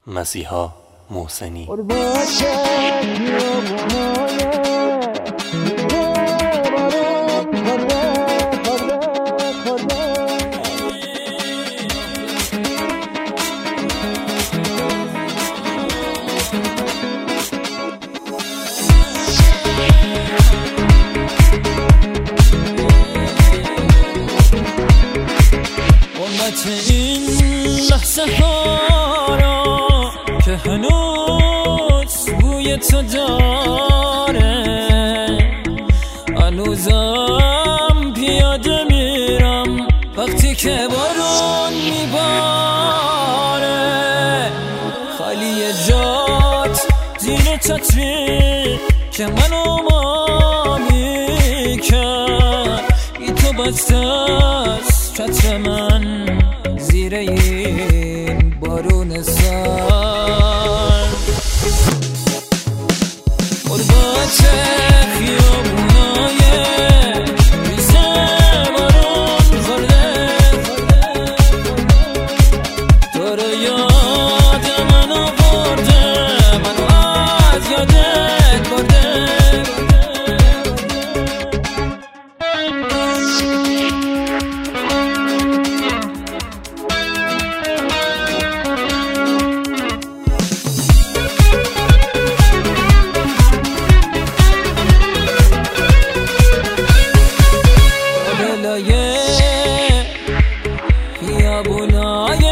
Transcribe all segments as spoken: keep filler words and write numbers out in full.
مسیحا محسنی. این لحظه ها را که هنوز بوی تو داره، هنوزم پیاده میرم وقتی که بارون میباره، خالی جات زیر چتری که منو ما میکرد، بی تو بسته است چتر من زیر این بارون سر. قربات خیابونای ریزه بارون خورده، تو رو یاد من آورده، منو از یادت برده. خیابونای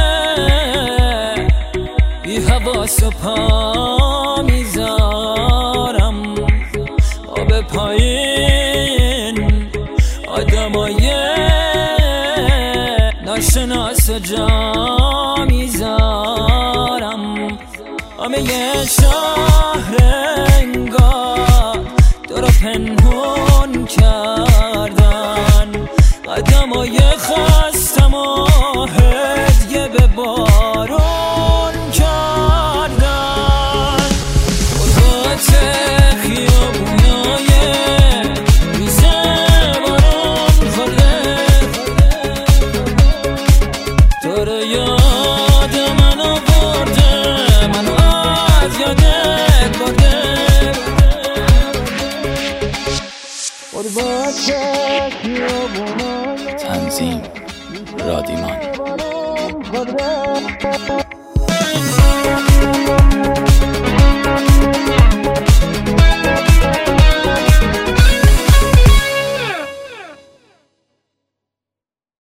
بی حواس و پا میذارم، آب پایین آدمای ناشناس و جا میذارم، همه شهر انگار تو رو پنهون کردن، قدمای خستم و هدیه به بارون کردن. قربات خیابونای ریزه بارون خورده، تو رو یاد من آورده، منو از یادت برده. قربات تنظیم رادیمان.